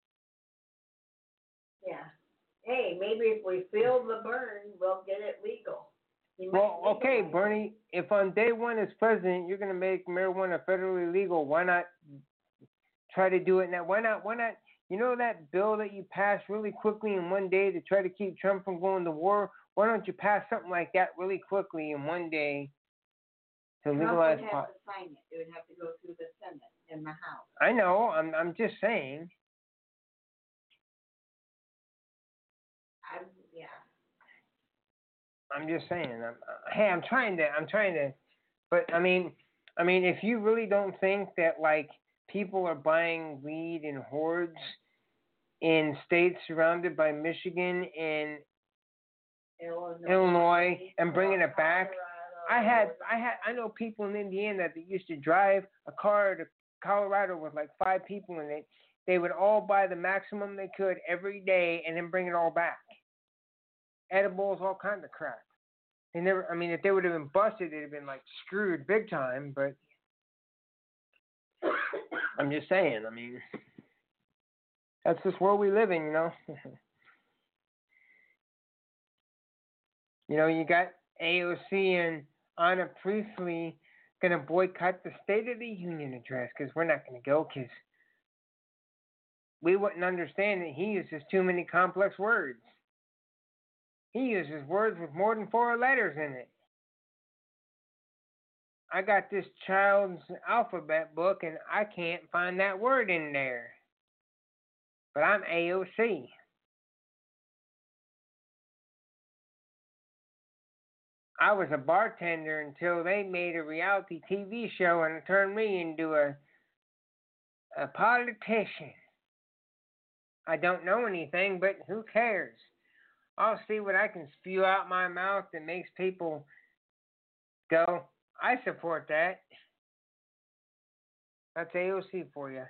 yeah. Hey, maybe if we fill the burn, we'll get it legal. He might Well, okay, legalize it. Bernie, if on day one as president you're going to make marijuana federally legal, why not try to do it now? Why not? Why not? You know that bill that you passed really quickly in one day to try to keep Trump from going to war? Why don't you pass something like that really quickly in one day to Trump legalize would have pot? to sign it. It would have to go through the Senate and the House. I know. I'm. I'm just saying. I, yeah. I'm just saying. I'm, uh, hey, I'm trying to. I'm trying to. But I mean, I mean, if you really don't think that like people are buying weed in hordes in states surrounded by Michigan and Illinois, Illinois and bringing it back, I Colorado, had, I had, I know people in Indiana that used to drive a car to Colorado with like five people in it. They would all buy the maximum they could every day and then bring it all back. Edibles, all kinds of crap. They never, I mean, if they would have been busted, they'd have been like screwed big time. But I'm just saying, I mean, that's this world we live in, you know. You know, you got A O C and Anna Priestley going to boycott the State of the Union address because we're not going to go because we wouldn't understand that he uses too many complex words. He uses words with more than four letters in it. I got this child's alphabet book and I can't find that word in there. But I'm A O C. I was a bartender until they made a reality T V show and turned me into a a politician. I don't know anything, but who cares? I'll see what I can spew out my mouth that makes people go, I support that. That's A O C for you.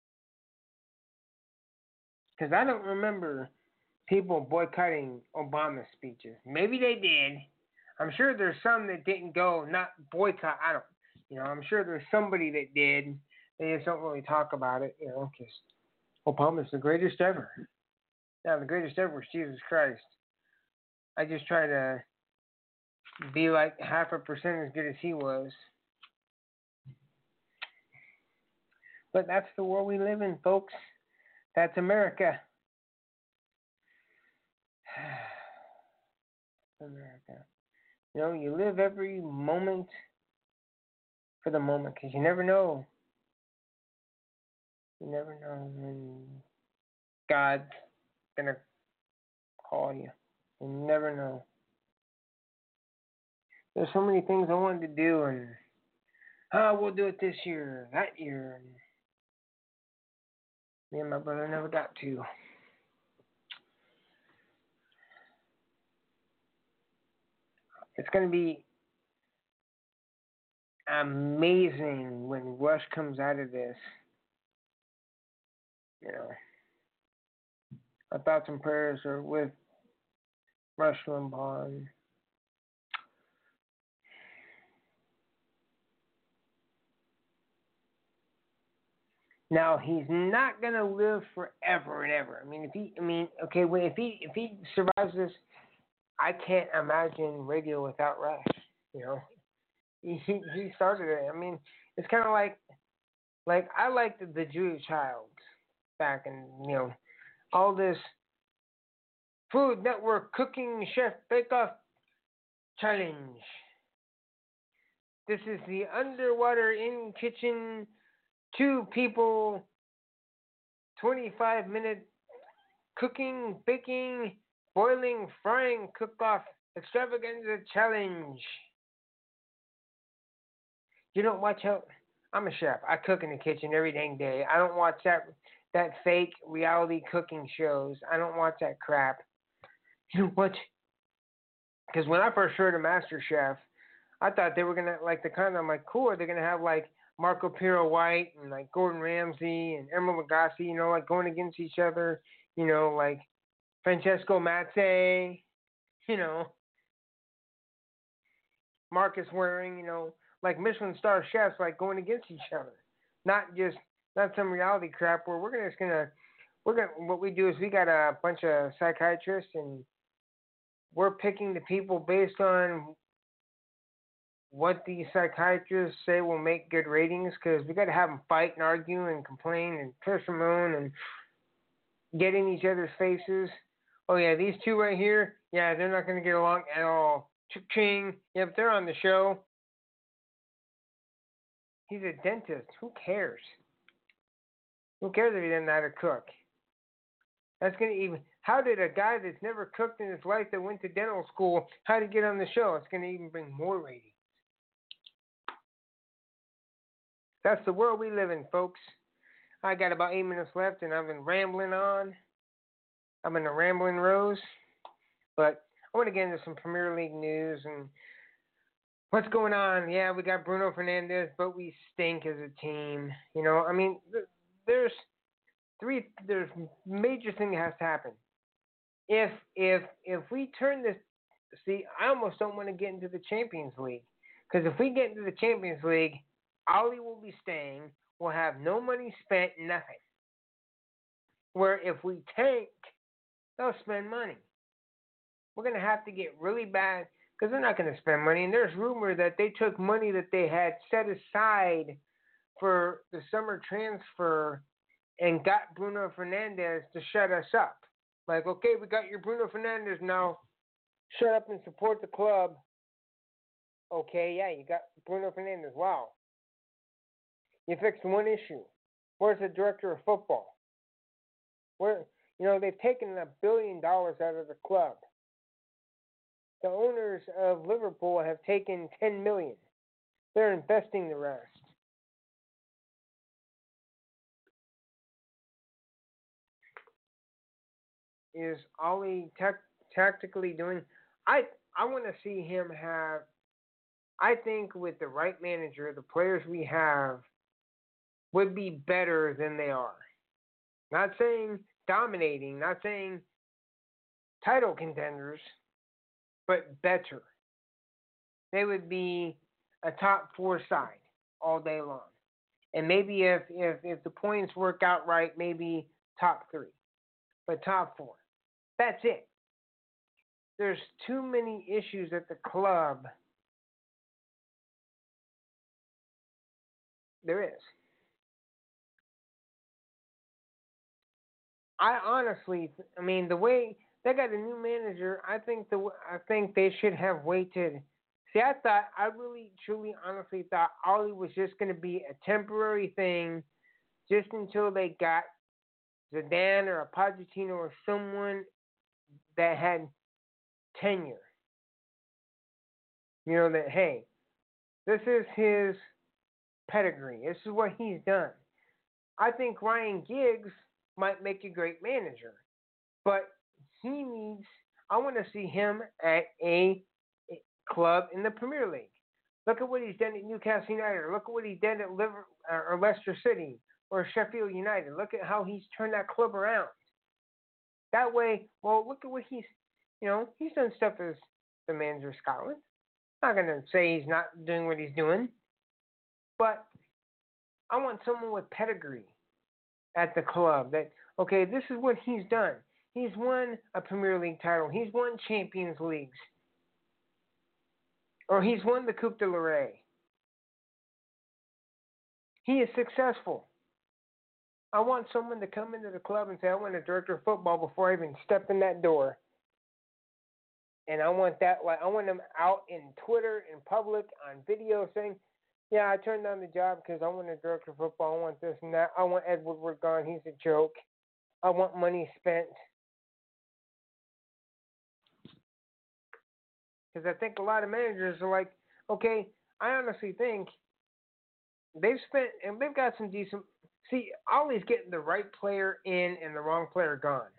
Because I don't remember people boycotting Obama's speeches. Maybe they did. I'm sure there's some that didn't go, not boycott. I don't, you know, I'm sure there's somebody that did. They just don't really talk about it, you know, because Obama's the greatest ever. Now, the greatest ever is Jesus Christ. I just try to be like half a percent as good as he was. But that's the world we live in, folks. That's America. America. You know, you live every moment for the moment because you never know. You never know when God's going to call you. You never know. There's so many things I wanted to do, and oh, we'll do it this year, that year. And me and my brother never got to. It's going to be amazing when Rush comes out of this. You know, our thoughts and prayers are with Rush Limbaugh. And now he's not gonna live forever and ever. I mean, if he, I mean, okay, well, if he, if he survives this, I can't imagine radio without Rush. You know, he he started it. I mean, it's kind of like, like I liked the Julia Childs back in, you know, all this Food Network Cooking Chef Bake Off Challenge. This is the underwater in kitchen, two people, twenty-five minute cooking, baking, boiling, frying, cook-off extravaganza challenge. You don't watch out. I'm a chef. I cook in the kitchen every dang day. I don't watch that that fake reality cooking shows. I don't watch that crap. You know what? Because when I first heard of MasterChef, I thought they were gonna like the kind of I'm like cool. They're gonna have like Marco Piro White and like Gordon Ramsay and Emeril Lagasse, you know, like going against each other. You know, like Francesco Mazze, you know, Marcus Waring, you know, like Michelin star chefs, like going against each other. Not just not some reality crap where we're gonna just gonna we're gonna what we do is we got a bunch of psychiatrists and we're picking the people based on what the psychiatrists say will make good ratings because we got to have them fight and argue and complain and curse the moon and get in each other's faces. Oh, yeah, these two right here, yeah, they're not going to get along at all. Ching. Yeah, but they're on the show. He's a dentist. Who cares? Who cares if he doesn't know how to cook? That's going to even... How did a guy that's never cooked in his life that went to dental school, how to get on the show? It's going to even bring more ratings. That's the world we live in, folks. I got about eight minutes left, and I've been rambling on. I've been a rambling rose. But I want to get into some Premier League news and what's going on. Yeah, we got Bruno Fernandes, but we stink as a team. You know, I mean, there's three, there's major thing that has to happen. If if if we turn this, see, I almost don't want to get into the Champions League because if we get into the Champions League, Ollie will be staying. We'll have no money spent, nothing. Where if we tank, they'll spend money. We're gonna have to get really bad because they're not gonna spend money. And there's rumor that they took money that they had set aside for the summer transfer and got Bruno Fernandes to shut us up. Like, okay, we got your Bruno Fernandes now. Shut up and support the club. Okay, yeah, you got Bruno Fernandes. Wow. You fixed one issue. Where's the director of football? Where, you know, they've taken a billion dollars out of the club. The owners of Liverpool have taken ten million. They're investing the rest. Is Ollie tec- tactically doing? I I want to see him have. I think with the right manager, the players we have would be better than they are. Not saying dominating, not saying title contenders, but better. They would be a top four side all day long. And maybe if, if, if the points work out right, maybe top three. But top four. That's it. There's too many issues at the club. There is. I honestly, I mean, the way they got a new manager, I think the I think they should have waited. See, I thought, I really, truly, honestly thought Ollie was just going to be a temporary thing, just until they got Zidane or a Pochettino or someone that had tenure. You know that, hey, this is his pedigree. This is what he's done. I think Ryan Giggs might make a great manager, but he needs. I want to see him at a club in the Premier League. Look at what he's done at Newcastle United. Or look at what he did at Liver, or Leicester City or Sheffield United. Look at how he's turned that club around. That way, well, look at what he's, you know, he's done stuff as the manager of Scotland. I'm not going to say he's not doing what he's doing, but I want someone with pedigree at the club that, okay, this is what he's done. He's won a Premier League title. He's won Champions Leagues. Or he's won the Coupe de la Rey. He is successful. I want someone to come into the club and say, I want a director of football before I even step in that door. And I want that, like, I want them out in Twitter, in public, on video saying, yeah, I turned down the job because I want a director of football. I want this and that. I want Ed Woodward gone. He's a joke. I want money spent. Because I think a lot of managers are like, okay, I honestly think they've spent and they've got some decent. See, Ollie's getting the right player in and the wrong player gone.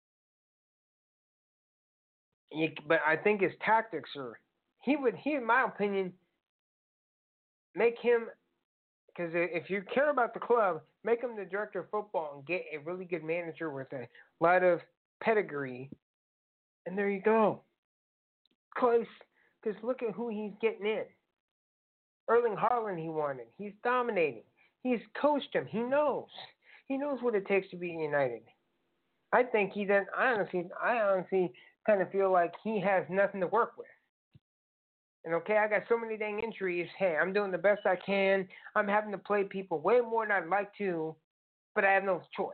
You, but I think his tactics are. He would, he in my opinion, make him. Because if you care about the club, make him the director of football and get a really good manager with a lot of pedigree, and there you go. Close, because look at who he's getting in. Erling Haaland he wanted. He's dominating. He's coached him. He knows. He knows what it takes to be United. I think he doesn't. I honestly, I honestly kind of feel like he has nothing to work with. And okay, I got so many dang injuries. Hey, I'm doing the best I can. I'm having to play people way more than I'd like to, but I have no choice.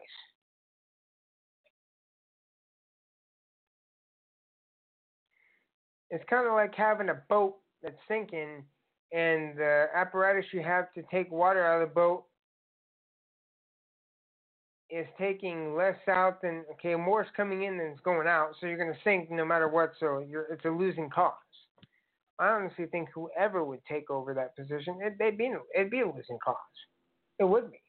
It's kind of like having a boat that's sinking, and the apparatus you have to take water out of the boat is taking less out than, okay, more is coming in than it's going out, so you're going to sink no matter what, so you're, it's a losing cause. I honestly think whoever would take over that position, it, it'd, be, it'd be a losing cause. It would be.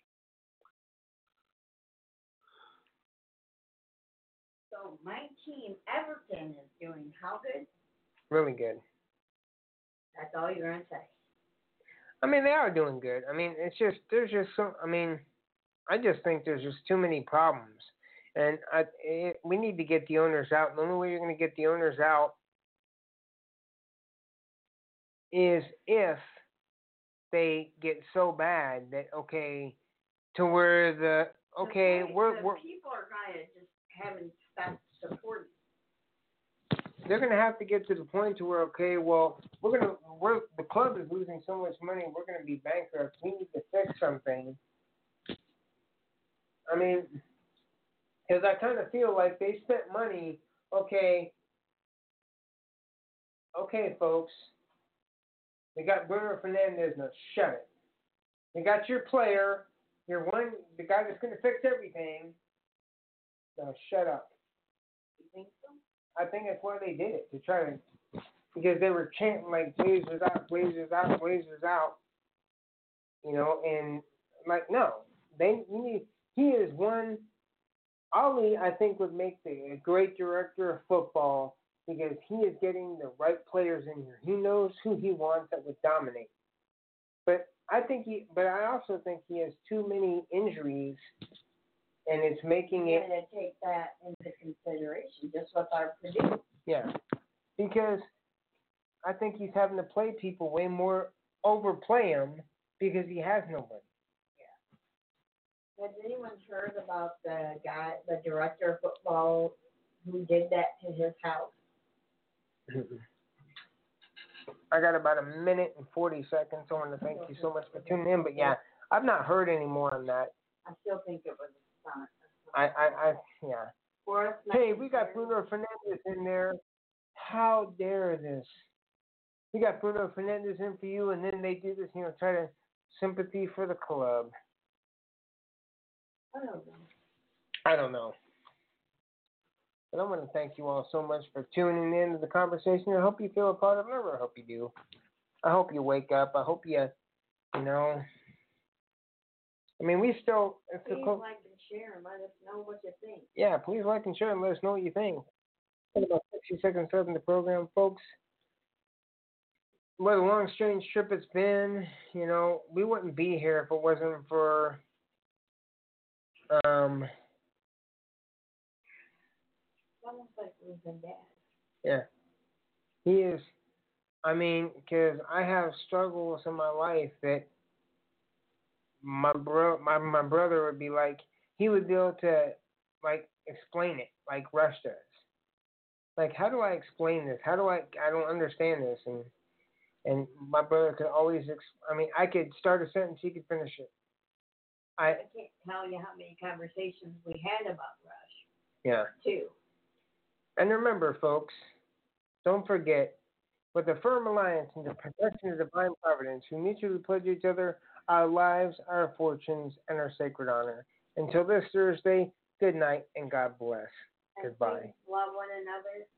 So my team, Everton, is doing how good? Really good. That's all you're going to say. I mean, they are doing good. I mean, it's just, there's just so, I mean, I just think there's just too many problems. And I, it, we need to get the owners out. And the only way you're going to get the owners out is if they get so bad that, okay, to where the, okay, the, we're, the we're, people are going to just haven't stopped supporting. They're going to have to get to the point to where, okay, well, we're going to, we're, the club is losing so much money, we're going to be bankrupt. We need to fix something. I mean, because I kind of feel like they spent money, okay, okay, folks, they got Bruno Fernandes, now shut it. They got your player, your one, the guy that's going to fix everything, now shut up. You think so? I think that's why they did it, to try to, because they were chanting like Blazers out, Blazers out, Blazers out, you know, and like, no, they, you need, he is one, Ollie, I think, would make the, a great director of football because he is getting the right players in here. He knows who he wants that would dominate. But I think he, but I also think he has too many injuries, and it's making You're it. going to take that into consideration, just with our prediction. Yeah, because I think he's having to play people way more, overplay him because he has nobody. Has anyone heard about the guy, the director of football, who did that to his house? I got about a minute and forty seconds. I want to thank you so much for tuning in. But yeah, I've not heard any more on that. I still think it was a stunt. I, I, I yeah. For us, Hey, we got Bruno Fernandes in there. How dare this? We got Bruno Fernandes in for you, and then they do this, you know, try to sympathy for the club. I don't know. I don't know. But I want to thank you all so much for tuning in to the conversation. I hope you feel a part of it. I hope you do. I hope you wake up. I hope you, you know. I mean, we still. It's Please a co- like and share and let us know what you think. Yeah, please like and share and let us know what you think. About sixty seconds left in the program, folks. What a long, strange trip it's been. You know, we wouldn't be here if it wasn't for. Um. It's almost like losing dad. Yeah. He is. I mean, because I have struggles in my life that my bro, my my brother would be like, he would be able to like explain it like Rush does. Like, how do I explain this? How do I? I don't understand this, and and my brother could always. Ex- I mean, I could start a sentence, he could finish it. I I can't tell you how many conversations we had about Rush, yeah. too. And remember, folks, don't forget, with a firm alliance and the protection of divine providence, we mutually pledge each other our lives, our fortunes, and our sacred honor. Until this Thursday, good night and God bless. And Goodbye. please love one another